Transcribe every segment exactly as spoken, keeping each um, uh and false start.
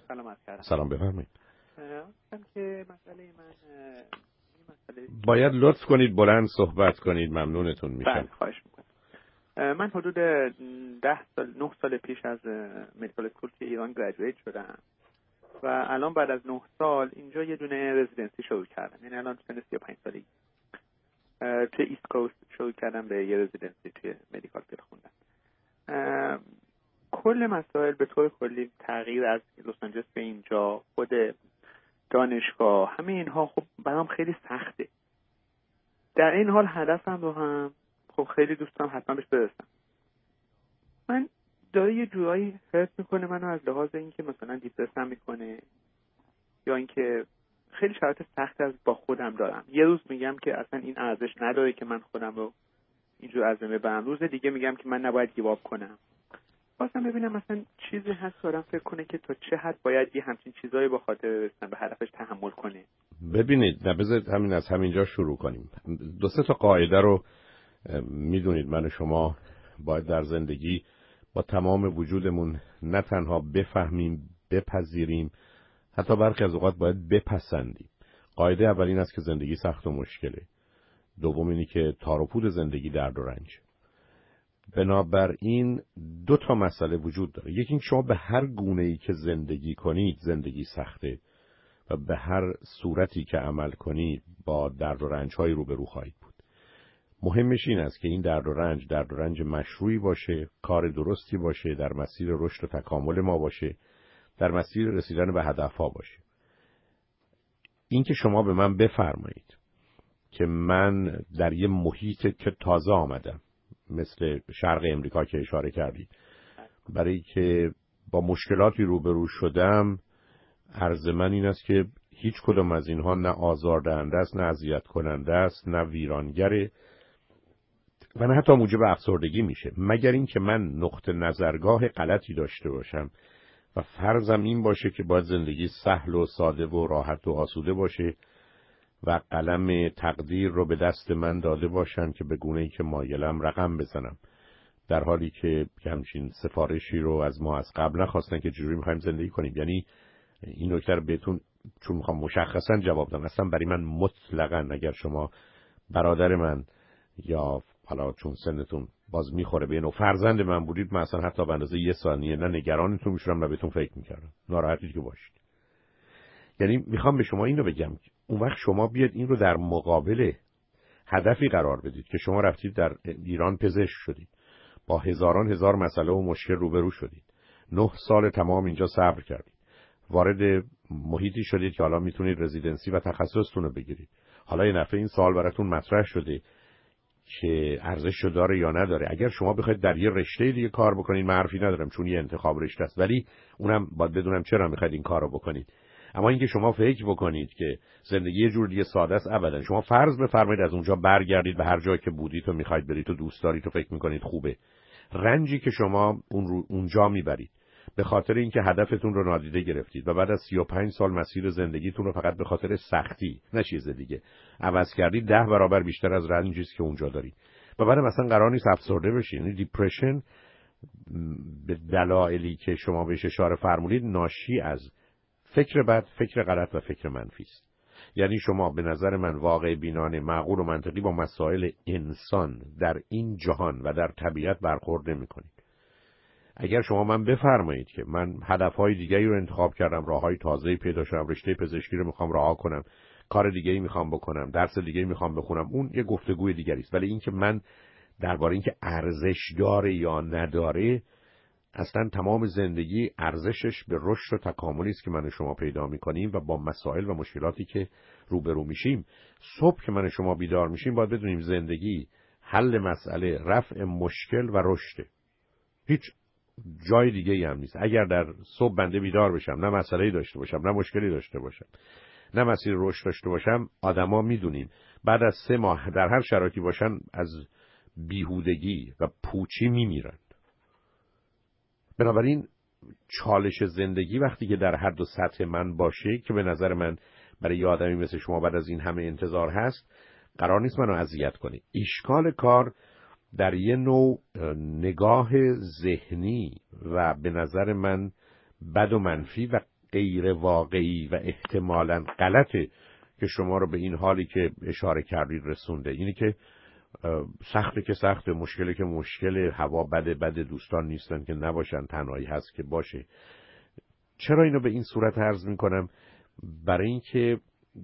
سلام عرض کردم. سلام بفرمایید. گفتم که مسئله من این مسئله باید لطف کنید بلند صحبت کنید، ممنونتون میشم. بله خواهش میکنم. من حدود ده سال نه سال پیش از مدیکال اسکول که ایران گریجویت شدم و الان بعد از نه سال اینجا یه دونه رزیدنسی شروع کردم. یعنی الان سن سی و پنج سالگی توی ایست کوست شروع کردم به یه رزیدنسی توی مدیکال فیلد خوندم. کل مسائل به طور کلی تغییر از لس آنجلس به اینجا، خود دانشگاه، همه اینها خب برام خیلی سخته. در این حال هدفم رو هم خب خیلی دوست دارم حتما بهش برسم. من داره یه جورایی حرف میکنه منو از لحاظ اینکه مثلا دیپرسم میکنه یا اینکه خیلی شرایط سخت از با خودم دارم. یه روز میگم که اصلا این ارزش نداره که من خودم رو اینجور از من ببرم، روز دیگه میگم که من نباید گیواب کنم. خواستم ببینم مثلا چیزی هست دارم فکر کنه که تا چه حد باید یه همچین چیزایی با خاطر رسیدن به هدفش تحمل کنه. ببینید، نه بذارید همین از همینجا شروع کنیم. دو سه تا قاعده رو میدونید من و شما باید در زندگی با تمام وجودمون نه تنها بفهمیم، بپذیریم، حتی برخی از اوقات باید بپسندیم. قاعده اول این است که زندگی سخت و مشکله. دوم اینی که تار و پود زندگی درد و رنج. بنابراین دو تا مسئله وجود داره. یکی اینکه شما به هر گونه‌ای که زندگی کنید زندگی سخته و به هر صورتی که عمل کنید با درد و رنج‌های روبرو خواهید بود. مهمش این است که این درد و رنج درد و رنج مشروعی باشه، کار درستی باشه، در مسیر رشد و تکامل ما باشه، در مسیر رسیدن به هدف‌ها باشه. این که شما به من بفرمایید که من در یه محیط که تازه آمدم مثل شرق امریکا که اشاره کردید، برای که با مشکلاتی روبرو شدم، عرض من این است که هیچ کدام از اینها نه آزاردهنده است، نه اذیت کننده است، نه ویرانگره و نه حتی موجب افسردگی میشه، مگر این که من نقطه نظرگاه غلطی داشته باشم و فرضم این باشه که باید زندگی سهل و ساده و راحت و آسوده باشه و قلم تقدیر رو به دست من داده باشن که به گونه‌ای که مایلم رقم بزنم، در حالی که همچین سفارشی رو از ما از قبل نخواستن که چجوری می‌خوایم زندگی کنیم. یعنی این نکته رو بهتون چون می‌خوام مشخصاً جواب بدم، اصلا برای من مطلقاً اگر شما برادر من یا حالا چون سنتون باز میخوره به اینو فرزند من بودید، من اصلا حتی به اندازه یه ثانیه نه نگرانتون میشدم نه بهتون فکر میکردم، ناراحتی که باشید. یعنی میخوام به شما اینو بگم اون وقت شما بیاد این رو در مقابل هدفی قرار بدید که شما رفتید در ایران پزشک شدید، با هزاران هزار مسئله و مشکل روبرو شدید، نه سال تمام اینجا صبر کردید، وارد محیطی شدید که حالا میتونید رزیدنسی و تخصصتون رو بگیرید. حالا یه دفعه این سوال براتون مطرح شده که ارزش داره یا نداره. اگر شما بخواید در یه رشته دیگه کار بکنید، من حرفی ندارم چون یه انتخاب رشته است، ولی اونم باید بدونم چرا میخواید این کارو بکنید. اما اینکه شما فکر بکنید که زندگی یه جور دیگه ساده است، ابدا. شما فرض بفرمایید از اونجا برگردید به هر جایی که بودید و میخواید برید و دوست دارید و فکر میکنید خوبه. رنجی که شما اون رو اونجا میبرید به خاطر اینکه هدفتون رو نادیده گرفتید و بعد از سی و پنج سال مسیر زندگیتون رو فقط به خاطر سختی نه چیز دیگه عوض کردید، ده برابر بیشتر از رنجی است که اونجا دارید. و بعد مثلا قرار نیست افسرده بشید. یعنی دیپرشن به دلایلی که شما بهش اشاره فرمودید ناشی از فکر بد، فکر غلط و فکر منفی است. یعنی شما به نظر من واقع بینانه، معقول و منطقی با مسائل انسان در این جهان و در طبیعت برخورد نمی‌کنید. اگر شما من بفرمایید که من هدفهای دیگری رو انتخاب کردم، راههای تازه‌ای پیدا شدم، رشته پزشکی رو میخوام رها کنم، کار دیگه‌ای میخوام بکنم، درس دیگه‌ای میخوام بخونم، اون یه گفتگوی دیگری است. ولی اینکه من درباره اینکه ارزش داره یا نداره، اصلا تمام زندگی ارزشش به رشد و تکاملی است که من و شما پیدا میکنیم و با مسائل و مشکلاتی که روبرو میشیم. صبح که من و شما بیدار میشیم باید بدونیم زندگی حل مسئله، رفع مشکل و رشد. هیچ جای دیگه ای هم نیست. اگر در صبح بنده بیدار بشم، نه مسئله‌ای داشته باشم، نه مشکلی داشته باشم، نه مسیر رشد داشته باشم، آدما میدونیم بعد از سه ماه در هر شرایطی باشن از بیهودگی و پوچی میمیرن. بنابراین چالش زندگی وقتی که در حد و سطح من باشه، که به نظر من برای یه آدمی مثل شما بعد از این همه انتظار هست، قرار نیست منو اذیت کنی. اشکال کار در یه نوع نگاه ذهنی و به نظر من بد و منفی و غیر واقعی و احتمالاً غلطه که شما رو به این حالی که اشاره کردید رسونده. اینی که سخته که سخته، مشکله که مشکله، هوا بده بده، دوستان نیستن که نباشن، تنهایی هست که باشه. چرا اینو به این صورت عرض میکنم؟ برای اینکه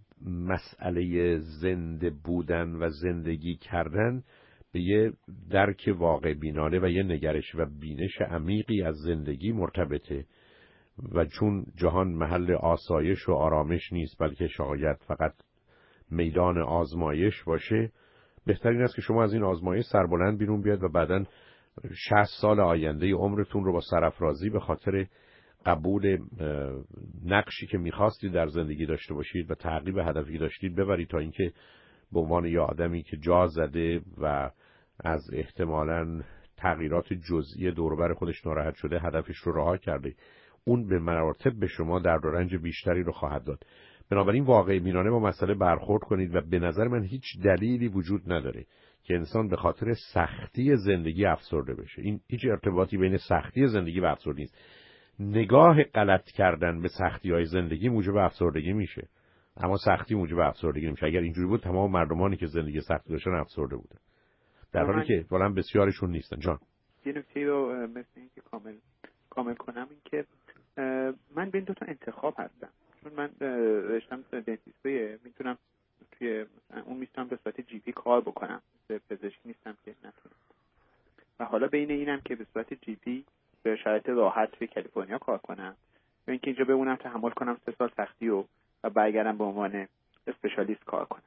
مسئله زنده بودن و زندگی کردن به یه درک واقع بینانه و یه نگرش و بینش عمیقی از زندگی مرتبطه و چون جهان محل آسایش و آرامش نیست بلکه شاید فقط میدان آزمایش باشه، بهترین است که شما از این آزمایش سربلند بیرون بیاد و بعداً شصت سال آینده عمرتون رو با سرافرازی به خاطر قبول نقشی که می‌خواستید در زندگی داشته باشید و تعقیب هدفی داشتید ببرید، تا اینکه به عنوان یه آدمی که جا زده و از احتمالاً تغییرات جزئی دور و بر خودش ناراحت شده هدفش رو رها کرده. اون به مراتب به شما درد و رنج بیشتری رو خواهد داد. بنابراین واقع بینانه با مسئله برخورد کنید و به نظر من هیچ دلیلی وجود نداره که انسان به خاطر سختی زندگی افسرده بشه. این هیچ ارتباطی بین سختی زندگی و افسردگی نیست. نگاه غلط کردن به سختی‌های زندگی موجب افسردگی میشه، اما سختی موجب افسردگی نمیشه. اگر اینجوری بود تمام مردمانی که زندگی سختی داشتن افسرده بودن، در حالی که واقعا بسیارشون نیستن. جان یه نکته رو مثل این که کامل کامل کنم، این که من بین دو تا انتخاب هستم، چون من رشتم دنتیستیه، میتونم توی اون میتونم به صورت جی پی کار بکنم، به پزشک نیستم که نتونم، و حالا بین اینم که به صورت جی پی به شرایط راحت توی کالیفرنیا کار کنم یا اینکه اینجا بمونم تحمل کنم سه سال سختی و و برگردم به عنوان اسپشیالیست کار کنم.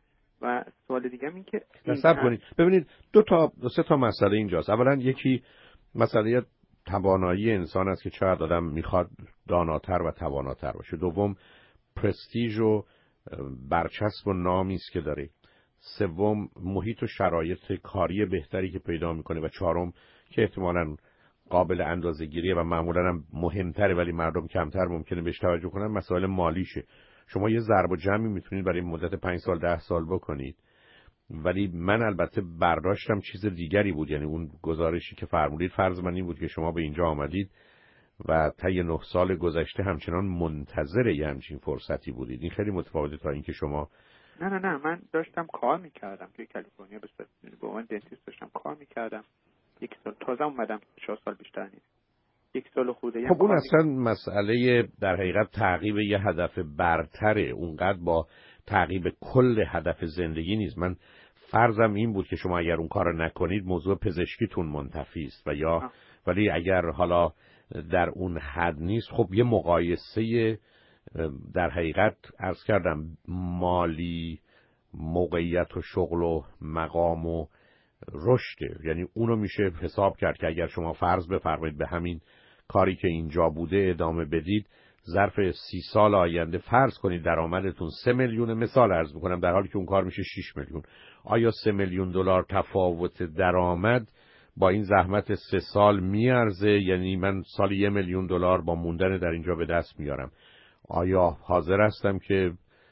و سوال دیگه این که نصب کنید. ببینید دو تا دو سه تا مسئله اینجاست. اولا یکی مسئله توانایی انسان است که چقدر آدم میخواد داناتر و تواناتر باشه. دوم پرستیژ و برچسب و نامی است که داره. سوم محیط و شرایط کاری بهتری که پیدا میکنه و چهارم که احتمالاً قابل اندازه‌گیریه و معمولاً هم مهمتره ولی مردم کمتر ممکنه بهش توجه کنن، مسائل مالیشه. شما یه ضرب و جمعی میتونید برای مدت پنج سال ده سال بکنید، ولی من البته برداشتم چیز دیگری بود. یعنی اون گزارشی که فرمودید، فرض من این بود که شما به اینجا آمدید و طی نه سال گذشته همچنان منتظر یه همچین فرصتی بودید. این خیلی متفاوته تا اینکه شما نه نه نه من داشتم کار میکردم توی کالیفرنیا، به عنوان دنتیست داشتم کار میکردم. یک سال تازه اومدم، چهار سال بیشتر نیست، یک سال خورده. خب اون اصلا مسئله در حقیقت تعقیب یه هدف برتره، اونقدر با تعقیب کل هدف زندگی نیست. من فرضم این بود که شما اگر اون کار نکنید موضوع پزشکیتون منتفی است و یا آه. ولی اگر حالا در اون حد نیست، خب یه مقایسه در حقیقت عرض کردم مالی، موقعیت و شغل و مقام و رشده. یعنی اونو میشه حساب کرد که اگر شما فرض بفرمایید به همین کاری که اینجا بوده ادامه بدید، ظرف سی سال آینده فرض کنید درآمدتون سه میلیون، مثال عرض میکنم، در حالی که اون کار میشه شش میلیون. آیا سه میلیون دلار تفاوت درآمد با این زحمت سه سال میارزه؟ یعنی من سالی یه میلیون دلار با موندن در اینجا به دست میارم، آیا حاضر هستم که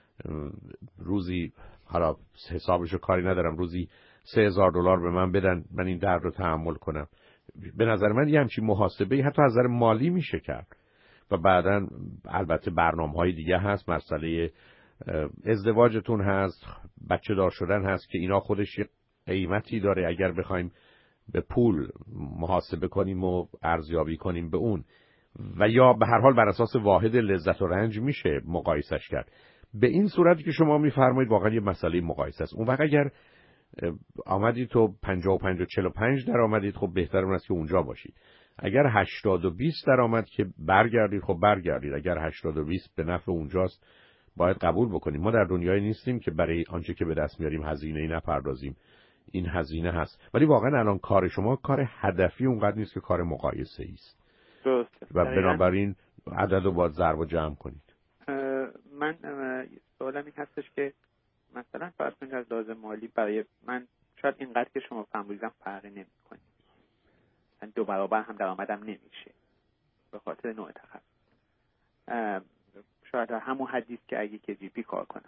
روزی، حالا حسابشو کاری ندارم، روزی سه هزار دلار به من بدن من این درد رو تحمل کنم؟ به نظر من یه همچین محاسبه حتی از نظر مالی میشه کرد. و بعداً البته برنامه‌های دیگه هست، مسئله ازدواجتون هست، بچه دار شدن هست که اینا خودش یه قیمتی داره. اگر بخوایم به پول محاسبه کنیم و ارزیابی کنیم به اون، و یا به هر حال بر اساس واحد لذت و رنج میشه مقایسش کرد. به این صورتی که شما میفرمایید واقعا یه مسئله مقایسه است. اون وقت اگر آمدید تو پنجاه و پنج و چهل و پنج در آمدید، خب بهتر اون است که اونجا باشید. اگر هشتاد و بیست در آمد که برگردید، خب برگردید. اگر هشتاد و بیست به نفع اونجاست باید قبول بکنیم. ما در دنیای نیستیم که برای آنچه که به دست میاریم هزینه‌ای نپردازیم. این هزینه هست، ولی واقعا الان کار شما کار هدفی اونقدر نیست که کار مقایسه‌ای است. درسته. و بنابراین عدد رو باید ضرب و جمع کنید. من سوالم این هستش که مثلا فرض کنید از لحاظ مالی برای من شاید اینقدر که شما فرمودید فرقی نمی‌کنه، من دو برابر هم درآمدم نمیشه به خاطر نوع تخصص، شاید همون حدیث که اگه که جی پی کار کنم.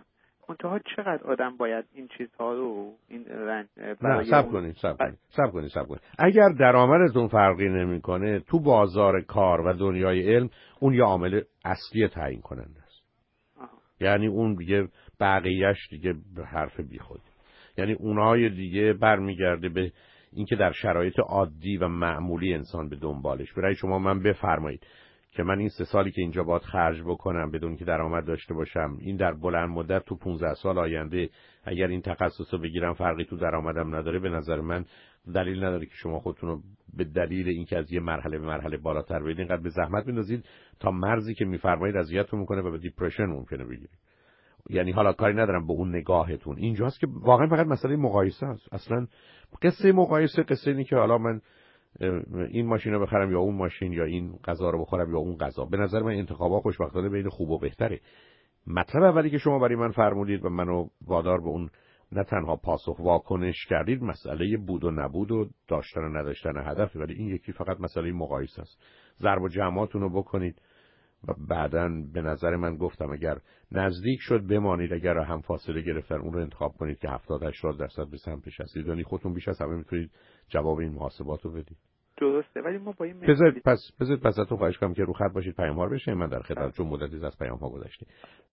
منتها چقدر آدم باید این چیزها رو این رنج نه صبر کنید صبر کنید صبر کنید صبر کنید اگر درآمدتون فرقی نمیکنه تو بازار کار و دنیای علم اون یه عامل اصلی تعیین کننده است. آه. یعنی اون دیگه بقیه‌اش دیگه حرف بیخود، یعنی اونهای دیگه برمیگرده به اینکه در شرایط عادی و معمولی انسان به دنبالش. برای شما من بفرمایید که من این سه سالی که اینجا باید خرج بکنم بدون که درآمد داشته باشم، این در بلند مدت تو پانزده سال آینده اگر این تخصص رو بگیرم فرقی تو درآمدم نداره، به نظر من دلیل نداره که شما خودتون رو به دلیل اینکه از یه مرحله به مرحله بالاتر برید اینقدر به زحمت بندازید تا مرزی که میفرمایید اذیتتون میکنه و به دیپرشن ممکنه بگیرید. یعنی حالا کاری ندارم به اون نگاهتون، اینجاست که واقعا فقط مسئله مقایسه است. اصلا قصه مقایسه قصه اینه که حالا من این ماشین رو بخرم یا اون ماشین، یا این غذا رو بخورم یا اون غذا. به نظر من انتخابا خوشبختانه بین خوب و بهتره. مطلب اولی که شما برای من فرمودید و منو وادار به اون نه تنها پاسخ واکنش کردید، مسئله بود و نبود و داشتن و نداشتن هدفه، ولی این یکی فقط مسئله مقایسه است. ضرب و جمعاتون رو بکنید و بعداً به نظر من گفتم اگر نزدیک شد بمانید، اگر هم فاصله گرفتن اون رو انتخاب کنید که هفتاد هشتاد درصد به سمتش هستید. یعنی خودتون بیش از همه میتونید جواب این محاسبات رو بدید. درسته، ولی ما با این بذارید پس بذارید پس ازتون خواهش کنم که رو خط باشید، پیام ها رو بشه من در خدمت، چون مدتی از پیام ها گذشته.